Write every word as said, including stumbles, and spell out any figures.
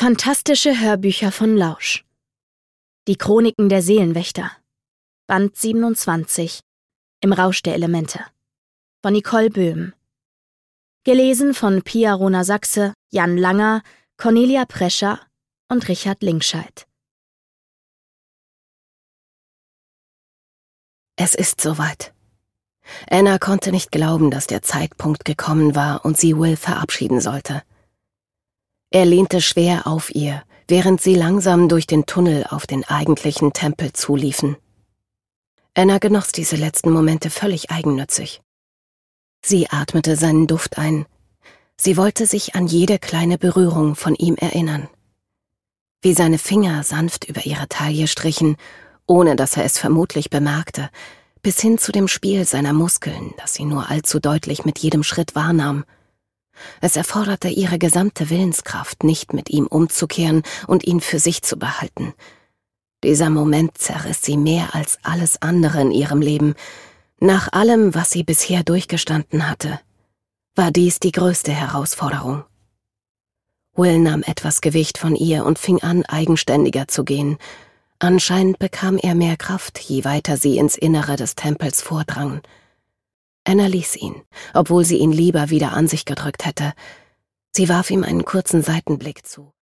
Fantastische Hörbücher von Lausch. Die Chroniken der Seelenwächter. Band siebenundzwanzig. Im Rausch der Elemente. Von Nicole Böhm. Gelesen von Pia Rona-Sachse, Jan Langer, Cornelia Prescher und Richard Linkscheid. Es ist soweit. Anna konnte nicht glauben, dass der Zeitpunkt gekommen war und sie Will verabschieden sollte. Er lehnte schwer auf ihr, während sie langsam durch den Tunnel auf den eigentlichen Tempel zuliefen. Anna genoss diese letzten Momente völlig eigennützig. Sie atmete seinen Duft ein. Sie wollte sich an jede kleine Berührung von ihm erinnern. Wie seine Finger sanft über ihre Taille strichen, ohne dass er es vermutlich bemerkte, bis hin zu dem Spiel seiner Muskeln, das sie nur allzu deutlich mit jedem Schritt wahrnahm. Es erforderte ihre gesamte Willenskraft, nicht mit ihm umzukehren und ihn für sich zu behalten. Dieser Moment zerriss sie mehr als alles andere in ihrem Leben. Nach allem, was sie bisher durchgestanden hatte, war dies die größte Herausforderung. Will nahm etwas Gewicht von ihr und fing an, eigenständiger zu gehen. Anscheinend bekam er mehr Kraft, je weiter sie ins Innere des Tempels vordrangen. Anna ließ ihn, obwohl sie ihn lieber wieder an sich gedrückt hätte. Sie warf ihm einen kurzen Seitenblick zu.